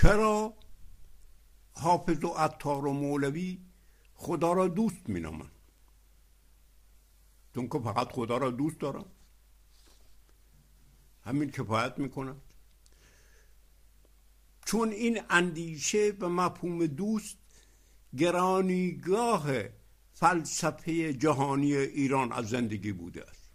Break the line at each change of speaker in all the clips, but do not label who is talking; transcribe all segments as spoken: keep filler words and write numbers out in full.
چرا حافظ و عطار و مولوی خدا را دوست می نامند؟ چون که فقط خدا را دوست دارن، همین کفایت میکنن. چون این اندیشه و مفهوم دوست گرانیگاه فلسفه جهانی ایران از زندگی بوده است.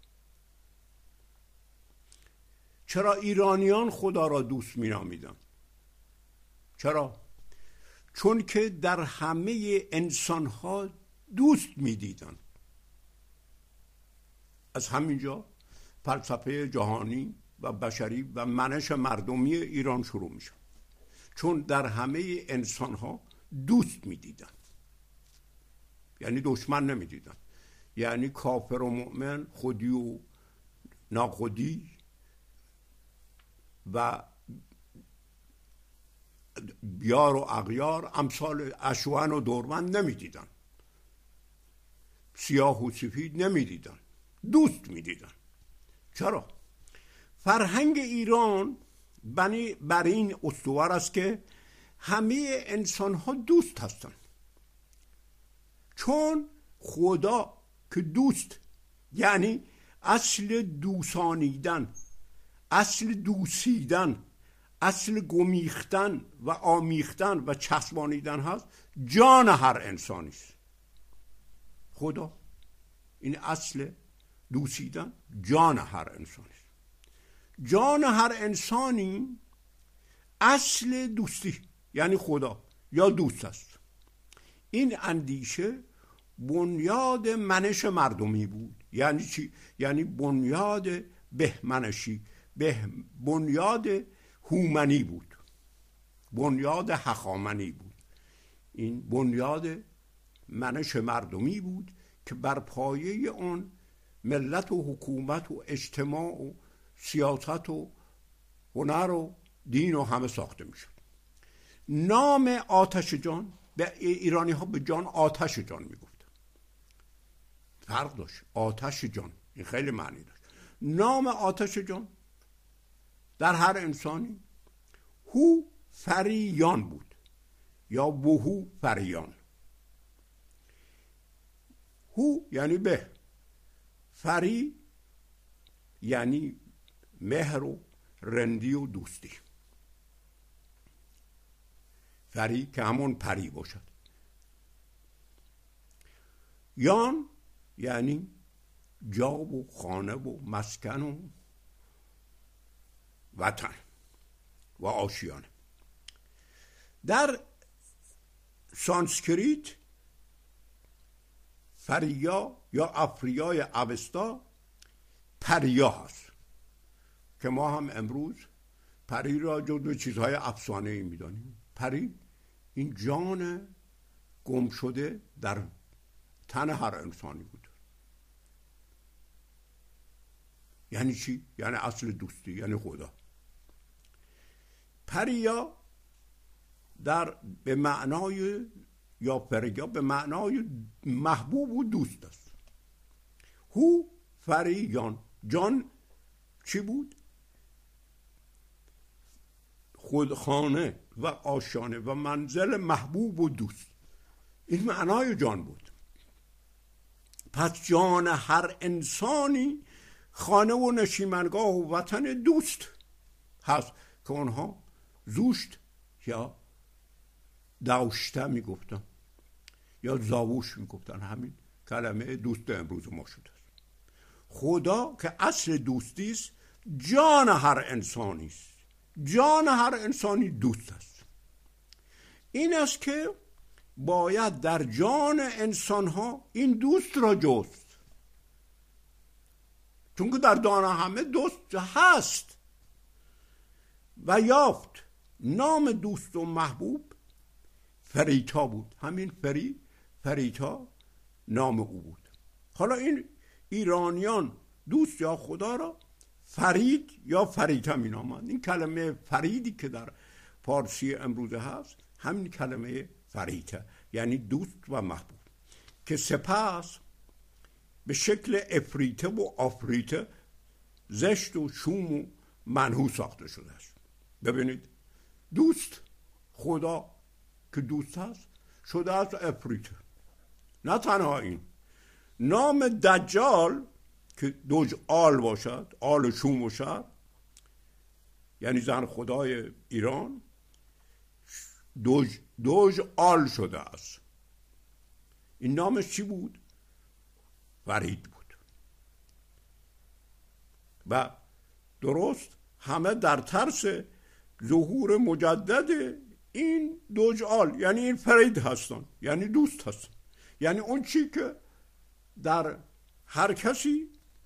چرا ایرانیان خدا را دوست می نامیدن؟ چرا؟ چون که در همه انسانها دوست می دیدن. از همینجا فلسفه جهانی و بشری و منش مردمی ایران شروع می شد، چون در همه انسانها دوست می دیدن، یعنی دشمن نمی دیدن، یعنی کافر و مؤمن، خودی و ناخودی و بیار و اغیار، امثال اشوان و دورمند نمی دیدن، سیاه و سفید نمی دیدن، دوست می دیدن. چرا؟ فرهنگ ایران بنی بر این استوار است که همه انسان ها دوست هستند. چون خدا که دوست، یعنی اصل دوسانیدن، اصل دوسیدن، اصل گمیختن و آمیختن و چسبانیدن هست، جان هر انسانی است. خدا این اصل دوسیدن جان هر انسانی است. جان هر انسانی اصل دوستی، یعنی خدا یا دوست است. این اندیشه بنیاد منش مردمی بود. یعنی چی؟ یعنی بنیاد بهمنشی، به بنیاد هومنی بود، بنیاد هخامنی بود. این بنیاد منش مردمی بود که بر پایه اون ملت و حکومت و اجتماع و سیاست و هنر و دین و همه ساخته می شد. نام آتش جان، به ایرانی ها به جان آتش جان می گفتن. فرق داشت. آتش جان این خیلی معنی داشت. نام آتش جان در هر انسانی هو فریان بود یا وهو فریان. هو یعنی به، فری یعنی مهر و رندی و دوستی. فری که همون پری باشد. یان یعنی جا و خانه و مسکن و وطن و آشیانه. در سانسکریت فریا یا افریای اوستا پریا هست که ما هم امروز پری را جزو چیزهای افسانه‌ای می‌دانیم. پری این جان گم شده در تن هر انسانی بود. یعنی چی؟ یعنی اصل دوستی، یعنی خدا. پریا در به معنای یا پریا به معنای محبوب و دوست است. هو فریان، جان چی بود؟ خودخانه و آشیانه و منزل محبوب و دوست. این معنای جان بود. پس جان هر انسانی خانه و نشیمنگاه و وطن دوست هست که اونها زوشت یا داشته میگفتن یا زاووش میگفتن. همین کلمه دوست امروز ما شده است. خدا که اصل دوستی است، جان هر انسانی است. جان هر انسانی دوست است. این است که باید در جان انسان ها این دوست را جست، چون که در جان همه دوست هست و یافت. نام دوست و محبوب فریتا بود. همین فری فریتا نام او بود. حالا این ایرانیان دوست یا خدا را فرید یا فریتا می نامند. این کلمه فریدی که در فارسی امروزه هست همین کلمه فریتا، یعنی دوست و محبوب، که سپس به شکل افریته و آفریته زشت و شوم و منحوس ساخته شده است. ببینید، دوست خدا که دوست هست شده از افریت. نه تنها این، نام دجال که دوج آل باشد، آل شوم باشد، یعنی زن خدای ایران، دوج, دوج آل شده است. این نامش چی بود؟ فرید بود. و درست همه در ترس ظهور مجدد این دوج آل، یعنی این فرید هستن، یعنی دوست هستن، یعنی اون چی که در هر کسی،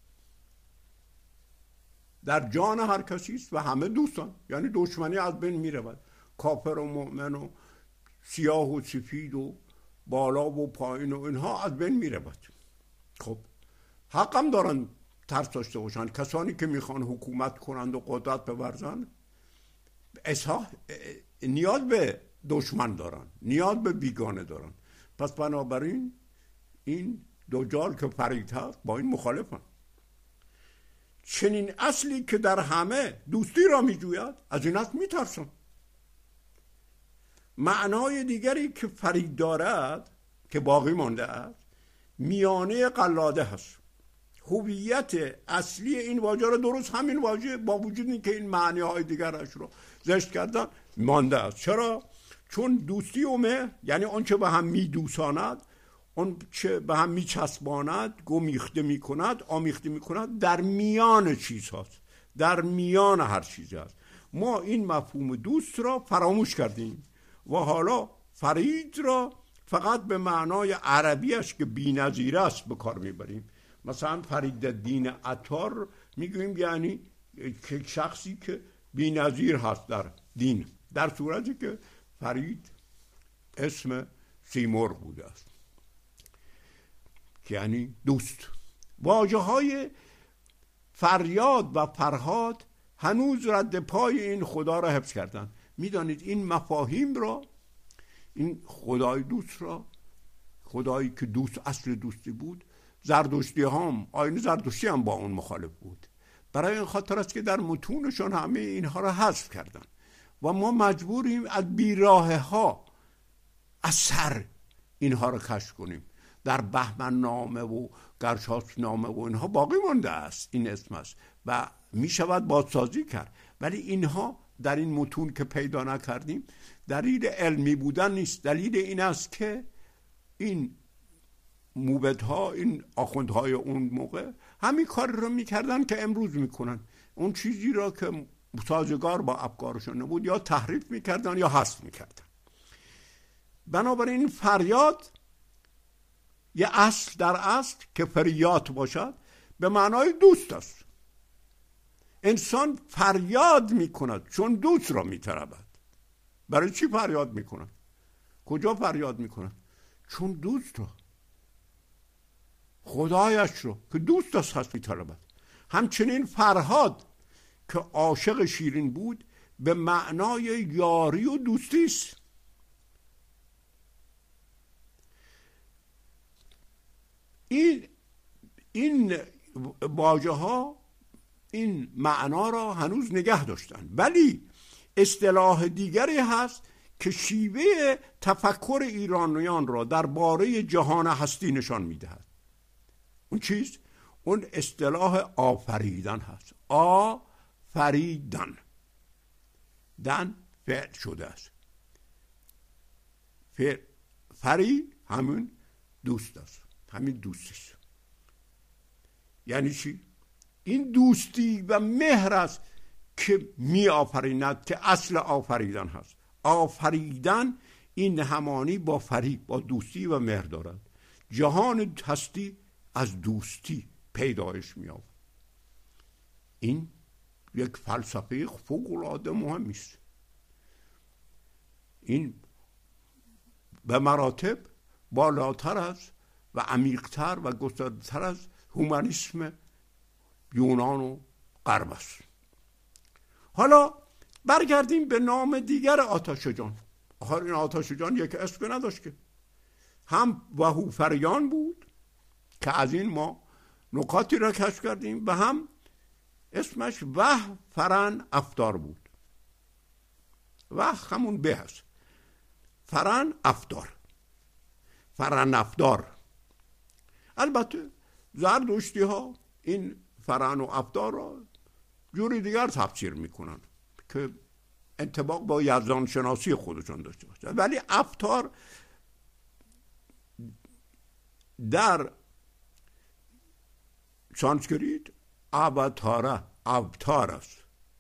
در جان هر کسی است و همه دوستان، یعنی دشمنی از بین می رود، کافر و مؤمن و سیاه و سفید و بالا و پایین و اینها از بین می رود. خب حقم دارن ترس داشته باشن کسانی که میخوان حکومت کنند و قدرت بورزن. اصحاح نیاز به دشمن دارن، نیاز به بیگانه دارن. پس بنابراین این دجال که فرید هست با این مخالفن. چنین اصلی که در همه دوستی را میجوید، از این اصل میترسن. معنای دیگری که فرید دارد که باقی مانده است، میانه قلاده هست. هویت اصلی این واژه را درست همین واژه با وجود اینکه این معنی های دیگرش رو زشت کردن مانده است. چرا؟ چون دوستی و مهر، یعنی اون چه به هم میدوساند، اون چه به هم میچسباند، گمیخته میکند، آمیخته میکند، در میان چیز هست، در میان هر چیز هست. ما این مفهوم دوست را فراموش کردیم و حالا فرید را فقط به معنای عربیش که بی‌نظیر است به کار میبریم. مثلا فریدالدین عطار میگوییم یعنی شخصی که بی‌نظیر هست در دین، در صورتی که فرید اسم سیمرغ بوده است، یعنی دوست. واژه های فریاد و فرهاد هنوز رد پای این خدا را حفظ کردن. میدانید این مفاهیم را، این خدای دوست را، خدایی که دوست اصل دوستی بود، زردشتی هم، آیین زردشتی هم با اون مخالف بود. برای این خاطر است که در متونشان همه اینها را حذف کردن و ما مجبوریم از بیراه ها اثر اینها را کشف کنیم. در بهمن نامه و گرشاسب نامه و اینها باقی مانده است این اسم است و می شود بازسازی کرد، ولی اینها در این متون که پیدا نکردیم دلیل علمی بودن نیست. دلیل این است که این موبدها، این آخوندهای اون موقع همین کار رو میکردن که امروز میکنن. اون چیزی را که سازگار با افکارشون نبود یا تحریف میکردن یا حذف میکردن. بنابراین این فریاد یه اصل در اصل که فریات باشد به معنای دوست است. انسان فریاد میکند چون دوست را میطلبد. برای چی فریاد میکند؟ کجا فریاد میکند؟ چون دوست را، خدایش رو که دوست است هست میطلبد. همچنین فرهاد که عاشق شیرین بود به معنای یاری و دوستی است. این این واژه ها این معنا را هنوز نگه داشتن، ولی اصطلاح دیگری هست که شیوه تفکر ایرانیان را درباره جهان هستی نشان میدهد. اون چیز، اون اصطلاح آفریدن هست. آفریدن، دن فعل شده است. فعل فری همون دوست است، همین دوست است. یعنی چی؟ این دوستی و مهر است که می آفریند، که اصل آفریدن هست. آفریدن این همانی با فری، با دوستی و مهر دارد. جهان هستی از دوستی پیدایش می یابد. این یک فلسفه فوق العاده مهمی است. این به مراتب بالاتر است و عمیق‌تر و گسترده‌تر از هومانیسم یونان و غرب است. حالا برگردیم به نام دیگر آتش جان. آخر این آتش جان یک اسم نداشت که، هم وهوفریان بود که از این ما نکاتی را کشف کردیم و هم اسمش وهفرن افدار بود. وه همون به هست. فرن افدار، فرن افدار. البته زردشتی ها این فرن و افدار را جوری دیگر تفسیر میکنن که انطباق با یزدان شناسی خودشون داشته باشه، ولی افطار در سانسکریت اوتاره ابتار است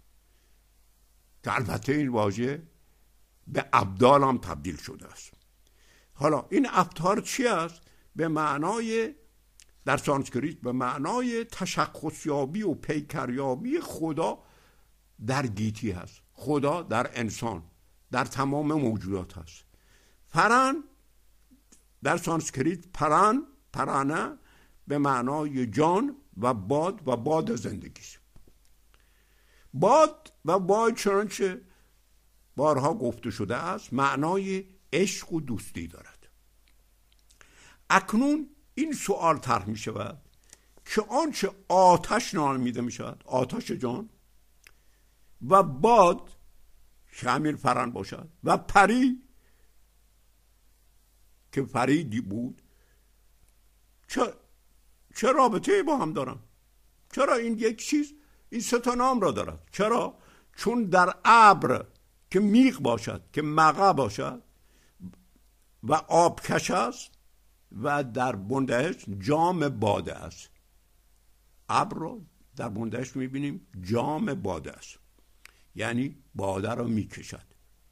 که البته این واژه به ابدال هم تبدیل شده است. حالا این ابتار چی است؟ به معنای در سانسکریت به معنای تشخصیابی و پیکریابی خدا در گیتی هست، خدا در انسان، در تمام موجودات هست. فرن در سانسکریت پران، پرانه به معنای جان و باد و باد زندگی. باد و باد چنانچه بارها گفته شده است معنای عشق و دوستی دارد. اکنون این سوال طرح می شود که آنچه آتش نامیده می شود، آتش جان و باد که همین فرن باشد و پری که پری بود، چه چه رابطه‌ای با هم دارن؟ چرا این یک چیز این سه تا نام را دارد؟ چرا؟ چون در ابر که میغ باشد، که مغا باشد و آبکش است و در بندهش جام باده است. ابر رو در بندهش میبینیم جام باده است، یعنی باده رو میکشد،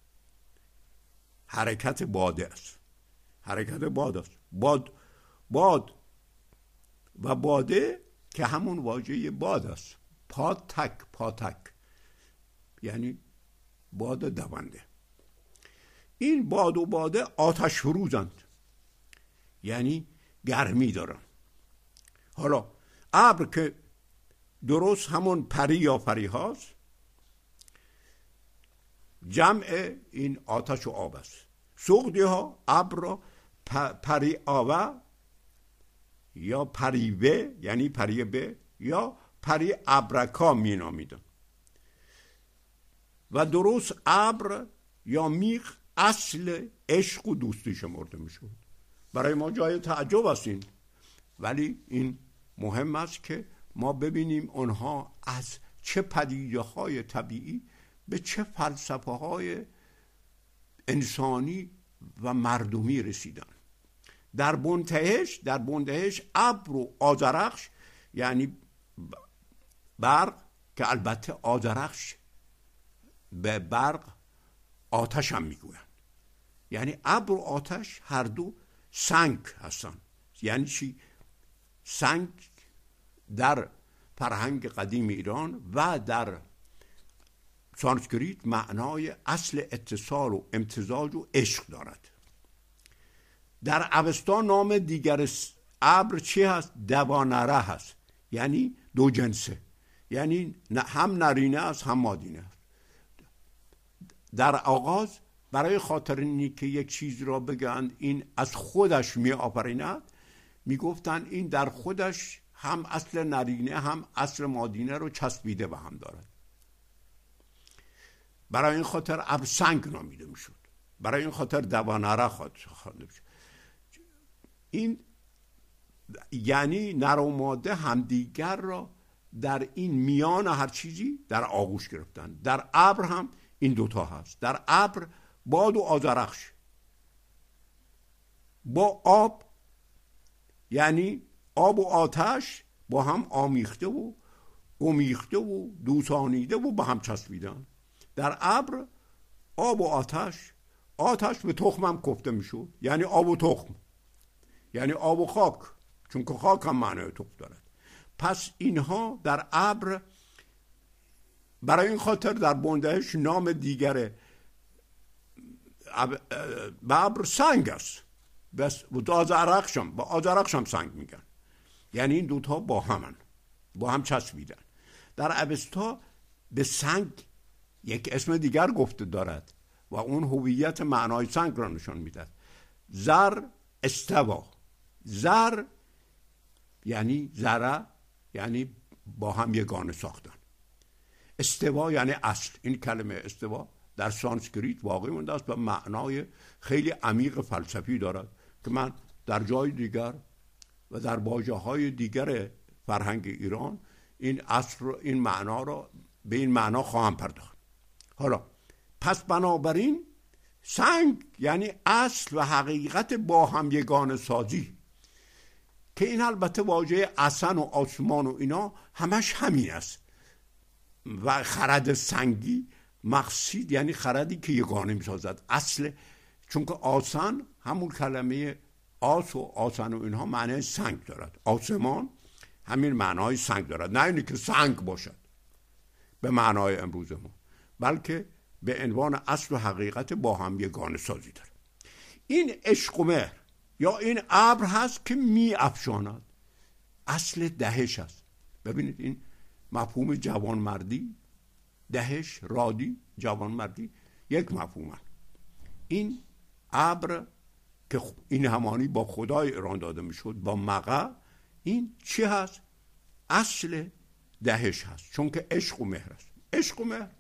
حرکت باده است، حرکت باد است. باد باد و باده که همون واژه باد است، پاتک پاتک یعنی باد دونده. این باد و باده آتش فروزند، یعنی گرمی دارن. حالا ابر که درست همون پری یا پری هاست، جمع این آتش و آب است. سوقدی ها ابر را پری آوه یا پریوه یعنی پری به یا پری ابرکا می نامیدن و درست ابر یا میغ اصل عشق و دوستی شمرده می شود. برای ما جای تعجب است این، ولی این مهم است که ما ببینیم اونها از چه پدیده های طبیعی به چه فلسفه های انسانی و مردمی رسیدن. در بندهش در بندهش ابر و آذرخش یعنی برق، که البته آذرخش به برق آتش هم میگویند، یعنی ابر و آتش هر دو سنگ هستن. یعنی چی؟ سنگ در فرهنگ قدیم ایران و در سانسکریت معنای اصل اتصال و امتزاج و عشق دارد. در اوستا نام دیگر ابر چی هست؟ دوانره هست، یعنی دو جنسه، یعنی هم نرینه است هم مادینه است. در آغاز برای خاطر اینی که یک چیز را بگن این از خودش می آفریند، می گفتن این در خودش هم اصل نرینه هم اصل مادینه رو چسبیده به هم دارد. برای این خاطر ابر سنگ نامیده می شد، برای این خاطر دوانره خوانده می شد. این یعنی نر و ماده همدیگر را در این میان هر چیزی در آغوش گرفتن. در ابر هم این دوتا هست. در ابر باد و آذرخش با آب، یعنی آب و آتش با هم آمیخته و گمیخته و دوسانیده و با هم چسبیدن. در ابر آب و آتش، آتش به تخم هم گفته میشد، یعنی آب و تخم، یعنی آب و خاک، چون که خاک هم معنای تخم دارد. پس اینها در ابر، برای این خاطر در بندهش نام دیگر ابر سنگ است. بس با آذرخش هم با آذرخش هم سنگ میگن، یعنی این دوتا با همن، با هم چسبیدن. در اوستا به سنگ یک اسم دیگر گفته دارد و اون هویت معنای سنگ را نشان میدهد. زر استوا، زر یعنی ذره، یعنی با هم یگانه ساختن. استوا یعنی اصل. این کلمه استوا در در سانسکریت باقی مونده است و معنای خیلی عمیق فلسفی دارد که من در جای دیگر و در واژه‌های دیگر فرهنگ ایران این اصل این معنا را به این معنا خواهم پرداخت. حالا پس بنابراین سنگ یعنی اصل و حقیقت با هم یگانه سازی، که این البته واژه اصل و آسمان و اینا همش همین است و خرد سنگی مقصود یعنی خردی که یگانه میسازد اصل، چون که آسن همون کلمه آس و آسن و اینها معنی سنگ دارد، آسمان همین معنای سنگ دارد، نه اینی که سنگ باشد به معنای امروز ما، بلکه به عنوان اصل و حقیقت با هم یگانه سازی دارد. این عشق و مهر یا این ابر هست که می افشاند، اصل دهش است. ببینید این مفهوم جوانمردی، دهش، رادی، جوانمردی یک مفهوم هست. این ابر که این همانی با خدای ایران داده میشد با مقا، این چی هست؟ اصل دهش هست، چون که عشق و مهر است. عشق و مهر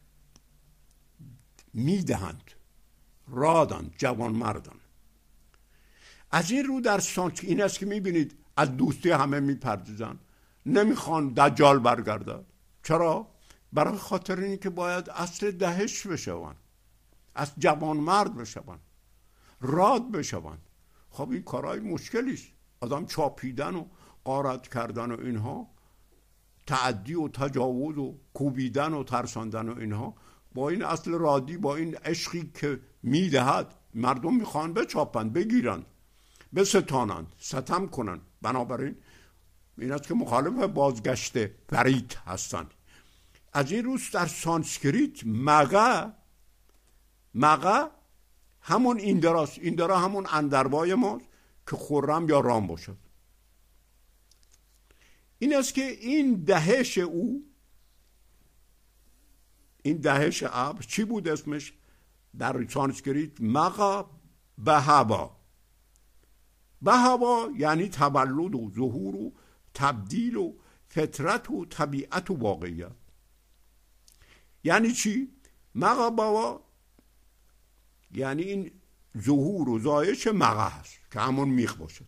میدهند، رادند، جوانمردند. از این رو در سانسکریت این است که میبینید از دوستی همه میپردازن، نمیخوان دجال برگردد. چرا؟ برای خاطر اینی که باید اصل دهش بشوند، از جوانمرد بشوند، راد بشوند. خب این کارهای مشکلی است. آدم چاپیدن و غارت کردن و اینها، تعدی و تجاوز و کوبیدن و ترساندن و اینها، با این اصل رادی، با این عشقی که میدهد، مردم میخوان بچاپند، بگیرند، بستانند، ستم کنند. بنابراین این است که مخالف بازگشت فرید هستند. از این روز در سانسکریت مگا مگا همون این دراست، این درا همون اندروای ماست که خرم یا رام باشد. این است که این دهش او، این دهش ابر چی بود اسمش در سانسکریت؟ مگا بهوا. بهوا یعنی تولد و ظهور و تبدیل و فطرت و طبیعت و واقعیت. یعنی چی؟ مگا بهوا یعنی این ظهور و زایش مگا هست که همون میخ باشد.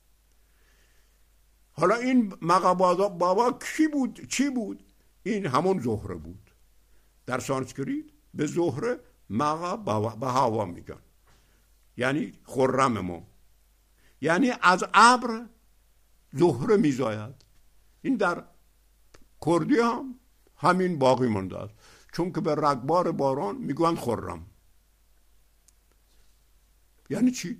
حالا این مگا بابا کی بود؟ چی بود؟ این همون زهره بود. در سانسکریت به زهره مگا بهوا میگن، یعنی خرم ما، یعنی از ابر زهره میزاید. این در کردی هم همین باقی مونده است، چون که به رگبار باران میگن خرم. یعنی چی؟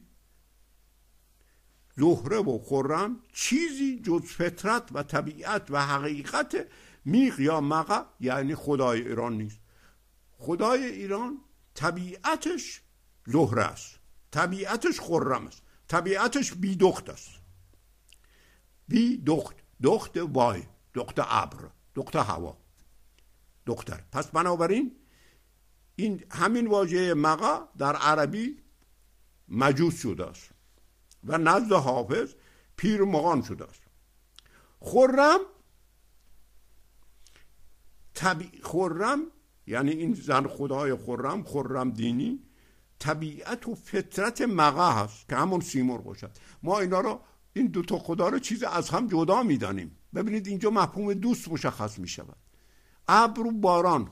زهره و خرم چیزی جز فطرت و طبیعت و حقیقت میغ یا مگا یعنی خدای ایران نیست. خدای ایران طبیعتش زهره است، طبیعتش خرم است، طبیعتش بی دخت است. بی دخت، دخت وای، دخت ابر، دخت هوا، دختر. پس بنابراین این همین واژه مگا در عربی مجوس شده است و نزد حافظ پیر مغان شده است. خرم طبیع خرم یعنی این زن خدای خرم، خرم دینی، طبیعت و فطرت مگا هست که همون سیمرغ باشد. ما اینا رو، این دو تا خدا رو چیز از هم جدا میدانیم. ببینید اینجا مفهوم دوست مشخص می شود. ابر و باران،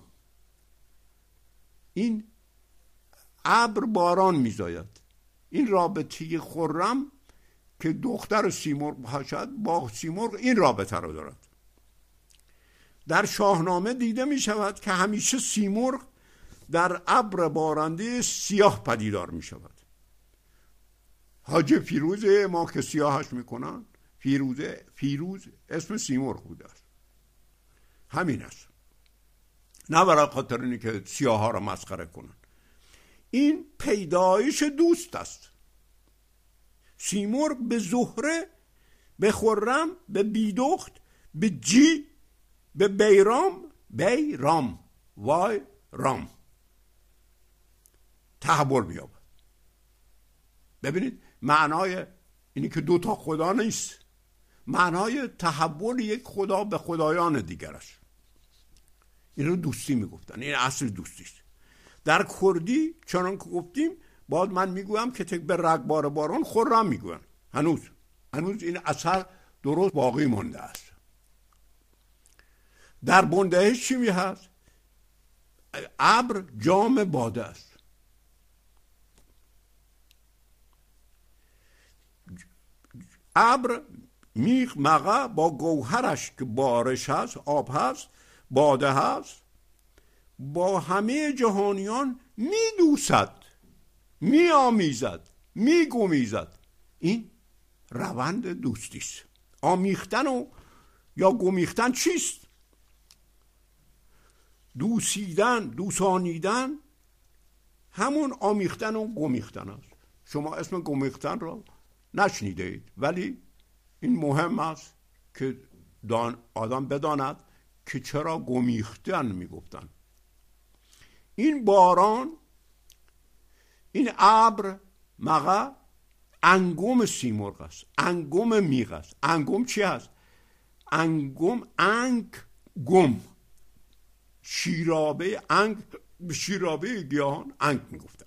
این ابر باران میزاید. این رابطه خرم که دختر سیمرغ باشد با سیمرغ این رابطه رو دارد. در شاهنامه دیده می شود که همیشه سیمرغ در ابر بارنده سیاه پدیدار می شود. حاج فیروزه ما که سیاهش میکنن، فیروزه، فیروز اسم سیمرغ بوده است. همین است، نه برای خاطر اینی که سیاه ها را مسخره کنن. این پیدایش دوست است. سیمرغ به زهره، به خرم، به بیدخت، به جی، به بیرام، بیرام، وای رام تحول می‌یابد. ببینید معنای اینی که دو تا خدا نیست، معنای تحول یک خدا به خدایان دیگر است. این رو دوستی میگفتن، این اصل دوستی است. در کردی چنان که گفتیم باز من میگویم که تک به رگبار باران خرم میگوین. هنوز هنوز این اثر درست باقی مانده است. در بندهش چی می هست؟ ابر جام باده است. ابر میغ مغه با گوهرش که بارش هست، آب هست، باده هست، با همه جهانیان میدوسد، میآمیزد، میگمیزد. این روند دوستی است. آمیختن و یا گمیختن چیست؟ دوسیدن، دوسانیدن همون آمیختن و گمیختن است. شما اسم گمیختن را نشنیده اید، ولی این مهم است که دان آدم بداند که چرا گمیختن میگفتن. این باران، این ابر مغه انگم سیمرغ است، انگم میغ است. انگم چی است؟ انگم انگ گم، شیرابه انگ، شیرابه گیاهان انگ میگفتن.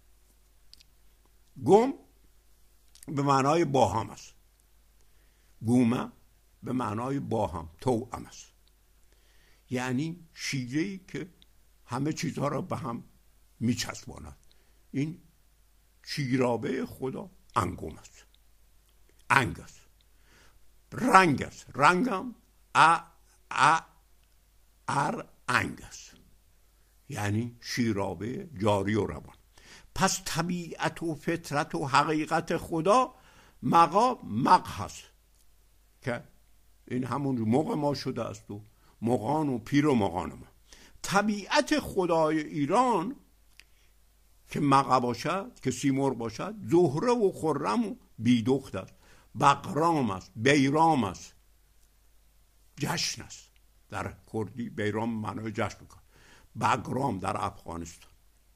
گم به معنای باهم است، گومه به معنای باهم، توأم است. یعنی شیره‌ای که همه چیزها را به هم میچسباند. این شیرابه خدا انگم است، انگ است. رنگ است، رنگم ا ا ار انگ است، یعنی شیرابه جاری و روان. پس طبیعت و فطرت و حقیقت خدا مغا مغ هست که این همون مغ ما شده است و مغان و پیر و مغان ما. طبیعت خدای ایران که مغ باشد، که سیمرغ باشد، زهره و خرم و بیدخت است، بقرام است، بیرام است، جشن است. در کردی بیرام معنای جشن میکنه. بقرام در افغانستان،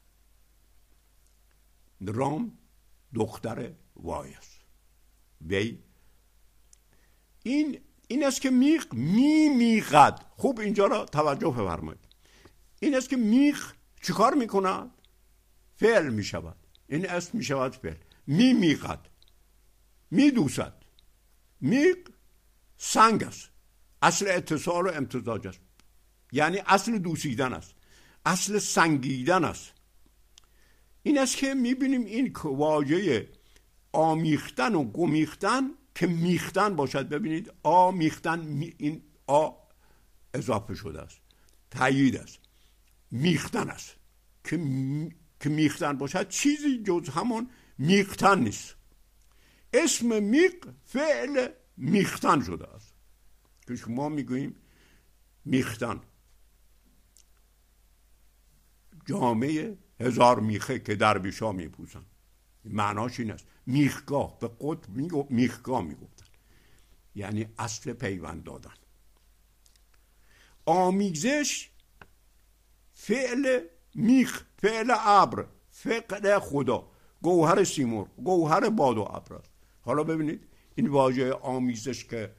رام دختر وای است. وی این این است که میغ می میغد. خوب اینجا را توجه بفرمایید. این است که میغ چیکار میکند؟ فعل میشود. این اسم میشود فعل. می میغد، می دوسد. میغ سنگ است، اصل اتصال و امتزاج است، یعنی اصل دوسیدن است، اصل سنگیدن است. این است که میبینیم این واژه آمیختن و گمیختن که میختن باشد. ببینید آمیختن، می این آ اضافه شده است، تایید است. میختن است که می... که میختن باشد چیزی جز همون میختن نیست. اسم میغ فعل میختن شده است که شما میگوییم میختن، جامعه هزار میخه که درویشا میپوسن. معناش این است. میخگاه، به قطب میخگاه میگفتن، یعنی اصل پیوند دادن. آمیزش فعل میخ، فعل ابر، فعل خدا، گوهر سیمرغ، گوهر باد و ابر است. حالا ببینید این واژه آمیزش که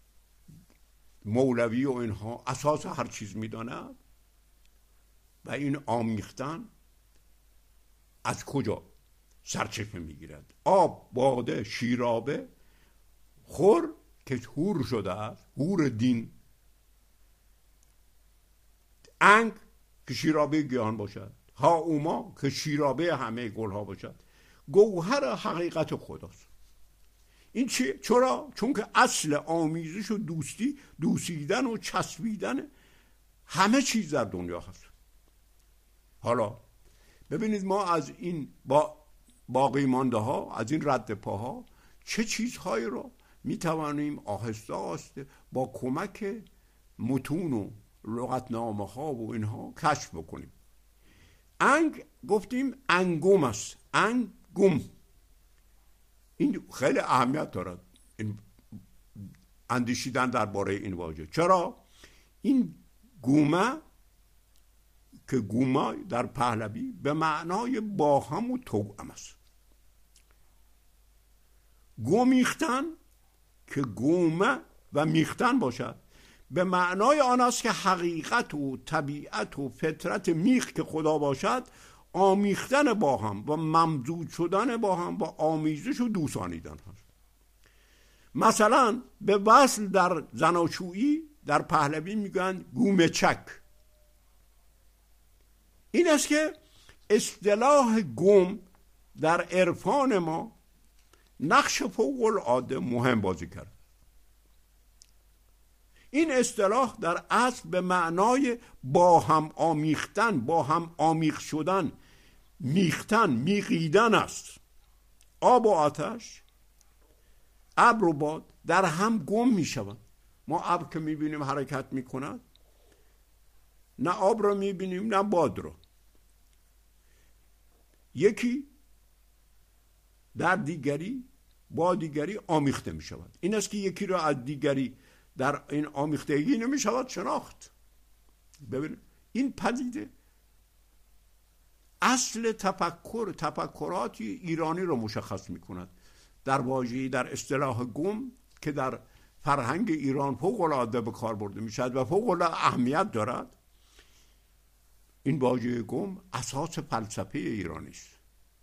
مولوی و اینها اساس هر چیز میداند و این آمیختن از کجا سرچشمه میگیرد؟ آب، باده، شیرابه، خور که هور شده است، هور دین، انگ که شیرابه گیاهان باشد، ها اوما که شیرابه همه گل ها باشد، گوهر حقیقت خداست. این چی؟ چرا؟ چون که اصل آمیزش و دوستی، دوسیدن و چسبیدن همه چیز در دنیا هست. حالا ببینید ما از این با باقی مانده ها، از این رد پاها چه چیزهایی رو میتوانیم آهسته آهسته با کمک متون و لغتنامه ها و اینها کشف بکنیم. انگ گفتیم انگم است، انگم. این خیلی اهمیت دارد این اندیشیدن درباره این واژه. چرا؟ این گومه که گوما در پهلوی به معنای باهم و توأم است. گمیختن که گومه و میختن باشد به معنای آن است که حقیقت و طبیعت و فطرت میخ که خدا باشد آمیختن با هم و ممزوج شدن با هم و آمیزش و دوستانیدن هست. مثلا به وصل در زناشویی در پهلوی میگن گومچک. این است که اصطلاح گم در عرفان ما نقش فوق العاده مهم بازی کرد. این اصطلاح در اصل به معنای با هم آمیختن، با هم آمیخت شدن، میختن، میقیدن است. آب و آتش، ابر و باد در هم گم می شوند. ما ابر که می بینیم حرکت می کند، نه آب را می بینیم نه باد را. یکی در دیگری با دیگری آمیخته می شود. این است که یکی را از دیگری در این آمیختگی نمی شود شناخت. ببین این پدیده اصل تفکر تفکراتی ایرانی را مشخص می کند. در واژه‌ای در اصطلاح گم که در فرهنگ ایران فوق العاده به کار برده می شود و فوق العاده اهمیت دارد، این واژه گم اساس فلسفه ایرانی است.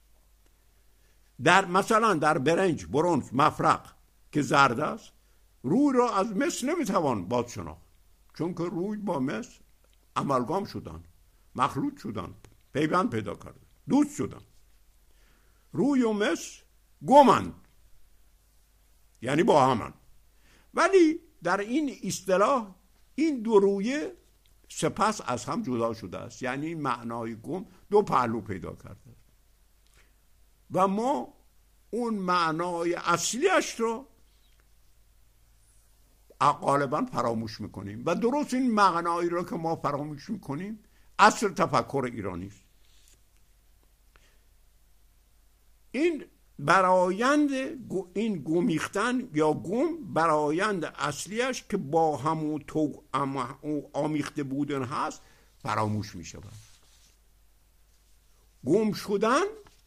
در مثلا در برنج، برنز، مفرق که زرد است، روی را از مس نمیتوان باز شناخت، چون که روی با مس امالگام شدن، مخلوط شدن، پیوند پیدا کردن، دوست شدن. روی و مس گمند، یعنی با همن. ولی در این اصطلاح این دو رویه سپس از هم جدا شده است، یعنی معنای گم دو پهلو پیدا کرده و ما اون معنای اصلیش رو غالبا فراموش میکنیم و درست این معنایی رو که ما فراموش میکنیم اصل تفکر ایرانی است. این برایند این گمیختن یا گم برایند اصلیش که با هم و تو آمیخته بودن هست فراموش می شود. گم شدن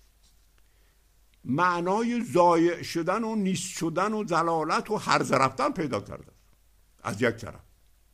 معنای ضایع شدن و نیست شدن و ضلالت و هرزه رفتن پیدا کرده از یک طرف.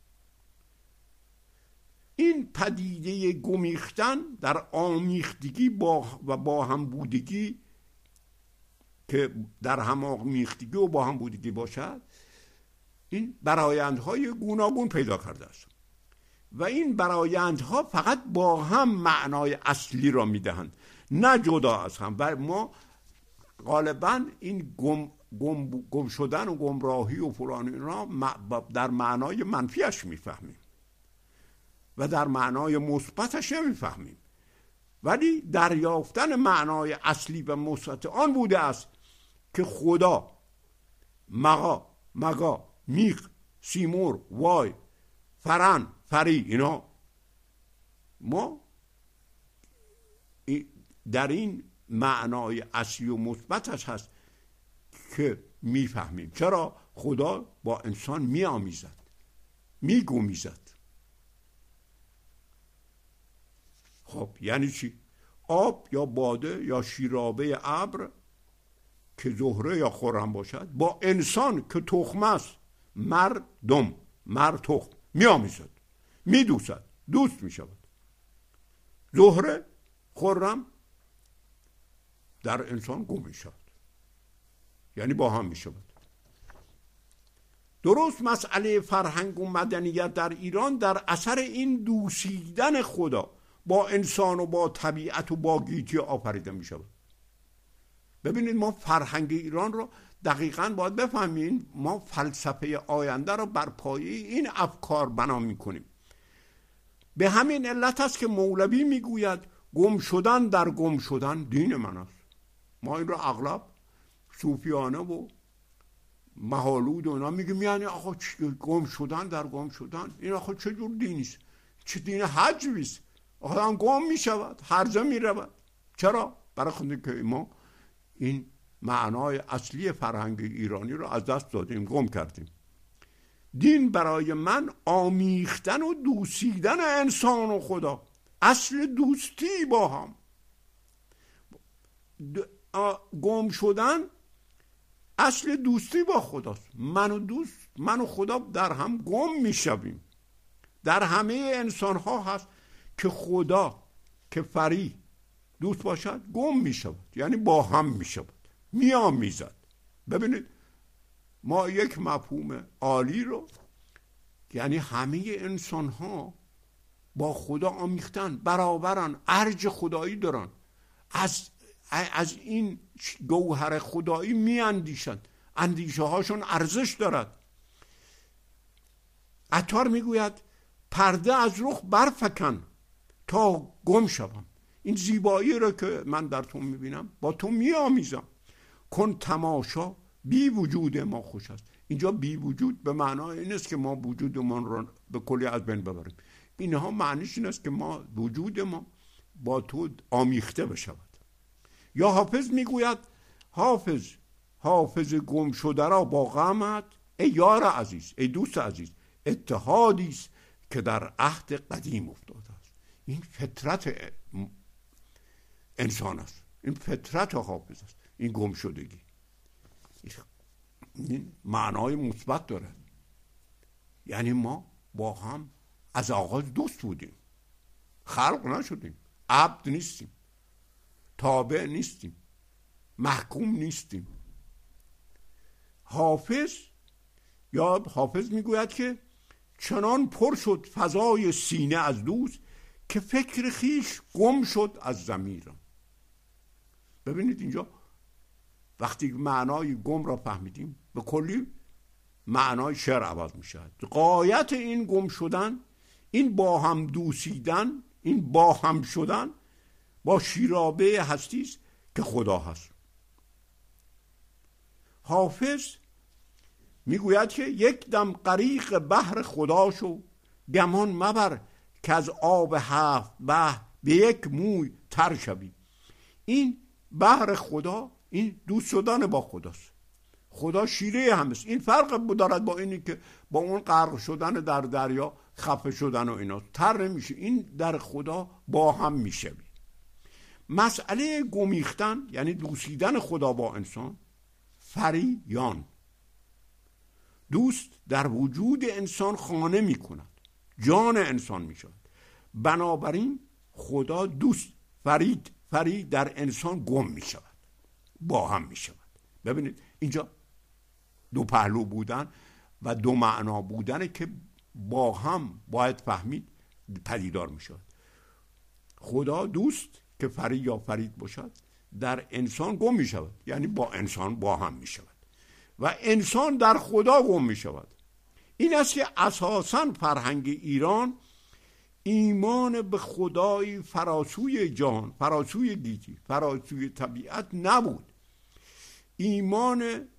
این پدیده گمیختن در آمیختگی با و با هم بودگی که در هم آمیختگی و با هم بودگی باشد، این برایندهای گوناگون پیدا کرده است و این برایندها فقط با هم معنای اصلی را میدهند، نه جدا از هم. و ما غالبا این گم, گم, گم شدن و گمراهی و فلان اینا در معنای منفیش میفهمیم و در معنای مثبتش نمیفهمیم، ولی دریافتن معنای اصلی و مثبت آن بوده است که خدا، مغا، مگا، میخ، سیمور، وای، فرن، فری، اینا ما در این معنای اصلی و مثبتش هست که میفهمیم. چرا؟ خدا با انسان میآمیزد، میگمیزد. خب یعنی چی؟ آب یا باده یا شیرابه ابر که زهره یا خرم باشد با انسان که تخم است، مردم، مرد تخم، میآمیزد، میدوسد، دوست میشود. زهره، خرم در انسان گم میشود، یعنی با هم میشود. درست مسئله فرهنگ و مدنیت در ایران در اثر این دوسیدن خدا با انسان و با طبیعت و با گیتی آفریده می شود. ببینید ما فرهنگ ایران رو دقیقاً باید بفهمیم. ما فلسفه آینده رو بر پایه این افکار بنا می کنیم. به همین علت است که مولوی می گوید گم شدن در گم شدن دین من است. ما این رو اغلب صوفیانه و مهالود و اینا میگیم، یعنی آقا گم شدن در گم شدن، این آقا چه جور دینی است؟ چه دین حجوی است؟ آدم گم می شود، هرزه می رود. چرا؟ برای خودی که ما این معنای اصلی فرهنگ ایرانی رو از دست دادیم، گم کردیم. دین برای من آمیختن و دوسیدن انسان و خدا، اصل دوستی با هم. گم شدن اصل دوستی با خداست. من و دوست من و خدا در هم گم میشویم. در همه انسان ها هست که خدا که فری دوست باشد گم میشود، یعنی با هم میشود، میامیزد. ببینید ما یک مفهوم عالی رو، یعنی همه انسان ها با خدا آمیختن، برابرن، ارج خدایی دارن، از از این گوهر خدایی میاندیشن، اندیشه هاشون ارزش دارد. عطار میگوید پرده از رخ برفکن تا گم شوم. این زیبایی رو که من در تو میبینم با تو میامیزم. کن تماشا بی وجود ما خوش است. اینجا بی وجود به معنای این است که ما وجودمان رو به کلی از بین ببریم. اینها معنیش این است که ما وجود ما با تو آمیخته بشود. یا حافظ میگوید حافظ حافظ گم شده را با غمت ای یار عزیز، ای دوست عزیز، اتحادی است که در عهد قدیم افتاده است. این فطرت انسان است، این فطرت حافظ است، این گم شدگی. این معنای مثبت داره، یعنی ما با هم از آغاز دوست بودیم، خلق نشدیم، عبد نیستیم، تابع نیستیم، محکوم نیستیم. حافظ یا حافظ میگوید که چنان پر شد فضای سینه از دوست که فکر خیش گم شد از ضمیرم. ببینید اینجا وقتی معنای گم را فهمیدیم به کلی معنای شعر عوض می شود. غایت این گم شدن، این با هم دوسیدن، این با هم شدن با شیرابه هستی است که خدا هست. حافظ میگوید که یک دم غریق بحر خدا شو، گمان مبر که از آب هفت بحر به یک موی تر شوی. این بحر خدا، این دوست شدن با خداست. خدا شیره هم است. این فرق دارد با اینی که با اون غرق شدن در دریا، خفه شدن و اینا تر نمیشه. این در خدا با هم میشوی. مسئله گمیختن یعنی دوستیدن خدا با انسان، فریان، دوست در وجود انسان خانه می کند، جان انسان می شود. بنابراین خدا دوست فرید فرید در انسان گم می شود، با هم می شود. ببینید اینجا دو پهلو بودن و دو معنا بودن که با هم باید فهمید پدیدار می شود. خدا دوست که فرید یا فرید باشد در انسان گم می شود، یعنی با انسان با هم می شود و انسان در خدا گم می شود. این است که اساساً فرهنگ ایران ایمان به خدای فراسوی جهان، فراسوی گیتی، فراسوی طبیعت نبود. ایمان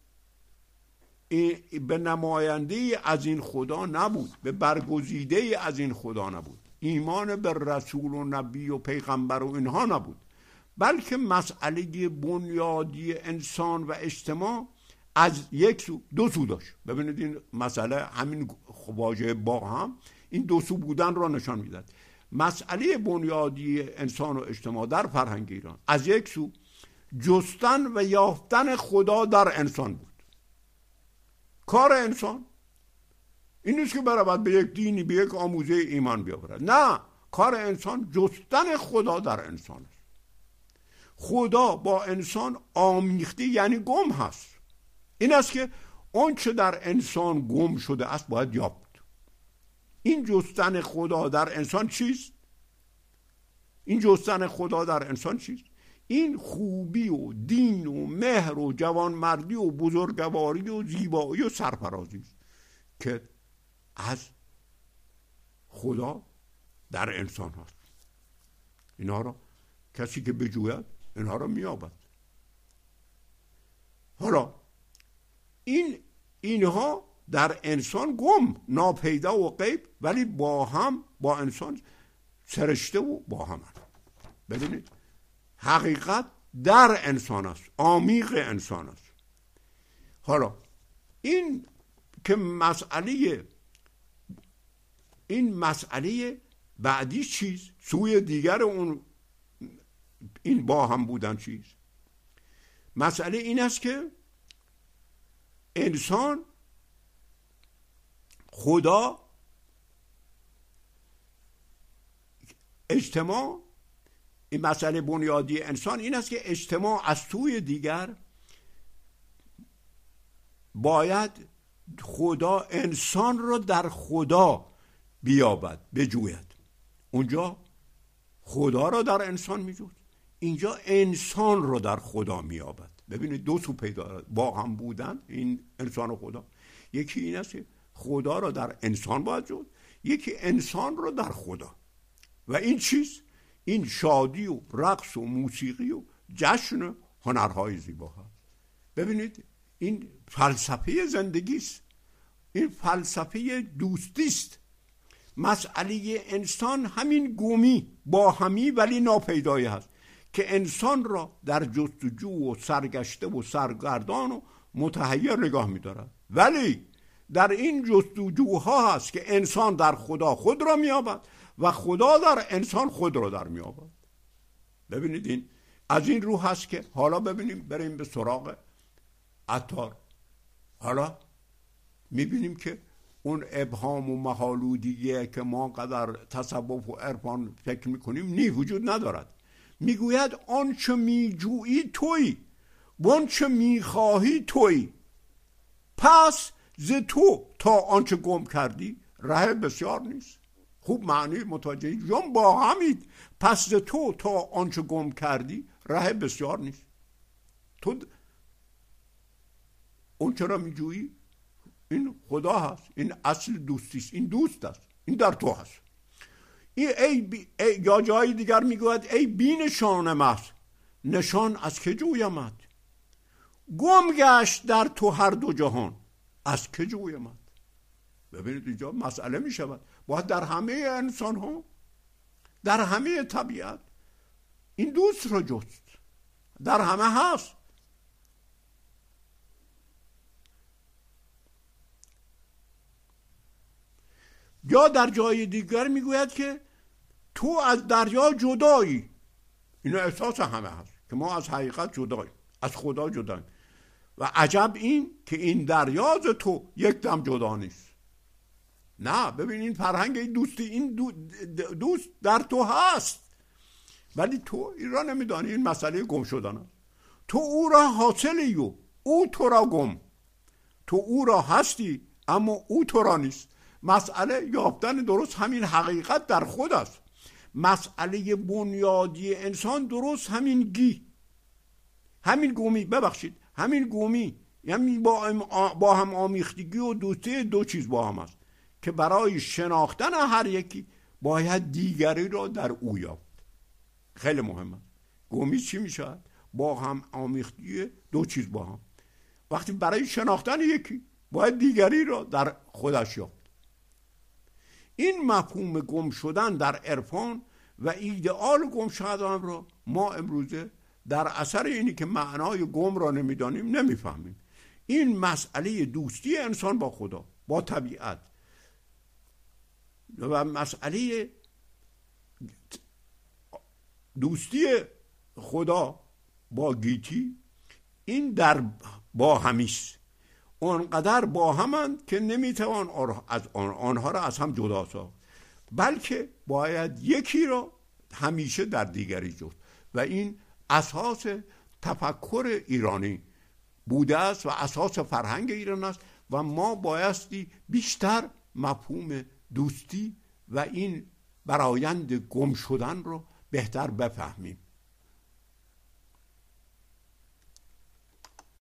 به نماینده از این خدا نبود، به برگزیده از این خدا نبود، ایمان به رسول و نبی و پیغمبر و اینها نبود، بلکه مسئله بنیادی انسان و اجتماع از یک سو دو سو داشت. ببینید این مسئله همین واژه با هم این دو سو بودن را نشان میداد. مسئله بنیادی انسان و اجتماع در فرهنگ ایران از یک سو جستن و یافتن خدا در انسان بود. کار انسان این نیست که برود به یک دینی، به یک آموزه ایمان بیاورد. نه، کار انسان جستن خدا در انسان است. خدا با انسان آمیخته یعنی گم هست. این است که اون چه در انسان گم شده است باید یافت. این جستن خدا در انسان چیست؟ این جستن خدا در انسان چیست؟ این خوبی و دین و مهر و جوانمردی و بزرگواری و زیبایی و سرفرازی است که از خدا در انسان هست. اینها را کسی که بجوید اینها را میابد. حالا این اینها در انسان گم، ناپیدا و غیب، ولی با هم با انسان سرشته و با هم هست. ببینید حقیقت در انسان است، عمیق انسان است. حالا این که مسئله این مسئله بعدی چیز، سوی دیگر اون این با هم بودن چیز، مسئله این است که انسان، خدا، اجتماع، این مسئله بنیادی انسان این است که اجتماع از سوی دیگر باید خدا انسان را در خدا بیابد، بجوید. اونجا خدا را در انسان میجوید، اینجا انسان را در خدا میابد. ببینید دو سو پیدا با هم بودن این انسان و خدا. یکی این است که خدا را در انسان باید جوید، یکی انسان را در خدا. و این چیز، این شادی و رقص و موسیقی و جشن و هنرهای زیبا هست. ببینید این فلسفه زندگی است، این فلسفه دوستی است. مسئله انسان همین گمی با همی ولی ناپیدایی هست که انسان را در جستجو و سرگشته و سرگردان و متحیر نگاه می‌دارد. ولی در این جستجوها هست که انسان در خدا خود را می‌یابد و خدا در انسان خود را در می‌یابد. ببینید این از این رو هست که حالا ببینیم، بریم به سراغ عطار. حالا می‌بینیم که اون ابهام و محالودیه که ما قدر تصوف و عرفان فکر می‌کنیم نی وجود ندارد. میگوید آنچه میجویی تویی و آنچه میخواهی تویی، پس ز تو تا آنچه گم کردی ره بسیار نیست. خوب معنی متوجه جان با همید. پس ز تو تا آنچه گم کردی ره بسیار نیست. تو اون چرا میجویی این خدا هست، این اصل دوستی است، این دوست است، این در تو هست. این ای, بی ای یا جای دیگر میگوید ای بی نشان محض، نشان از که جویمت؟ گم گشت در تو هر دو جهان، از که جویمت؟ ببینید اینجا مسئله میشود. باید در همه انسان ها، در همه طبیعت این دوست را جست. در همه هست. یا در جای دیگر میگوید که تو از دریا جدایی. اینا احساس همه هست که ما از حقیقت جداییم، از خدا جداییم. و عجب این که این دریا از تو یک دم جدا نیست. نه، ببین این فرهنگ دوستی، این دو دوست در تو هست، ولی تو این را نمیدانی. این مسئله گم شدن است. تو او را حاصلی و او تو را گم. تو او را هستی اما او تو را نیست. مسئله یافتن درست همین حقیقت در خود است. مسئله بنیادی انسان درست همین گی، همین گمی، ببخشید همین گمی، یعنی با, با هم آمیختگی و دوستی دو چیز با هم است که برای شناختن هر یکی باید دیگری را در او یافت. خیلی مهمه. گمی چی میشه؟ با هم آمیختگی دو چیز با هم. وقتی برای شناختن یکی باید دیگری را در خودش یافت. این مفهوم گم شدن در عرفان و ایدئال گم شدن را ما امروزه در اثر اینی که معنای گم را نمیدانیم نمیفهمیم. این مسئله دوستی انسان با خدا، با طبیعت و مسئله دوستی خدا با گیتی، این در با همیست. اونقدر با همند که نمیتوان از آن آنها را از هم جدا ساخت، بلکه باید یکی را همیشه در دیگری جست. و این اساس تفکر ایرانی بوده است و اساس فرهنگ ایران است و ما بایستی بیشتر مفهوم دوستی و این برآیند گم شدن رو بهتر بفهمیم.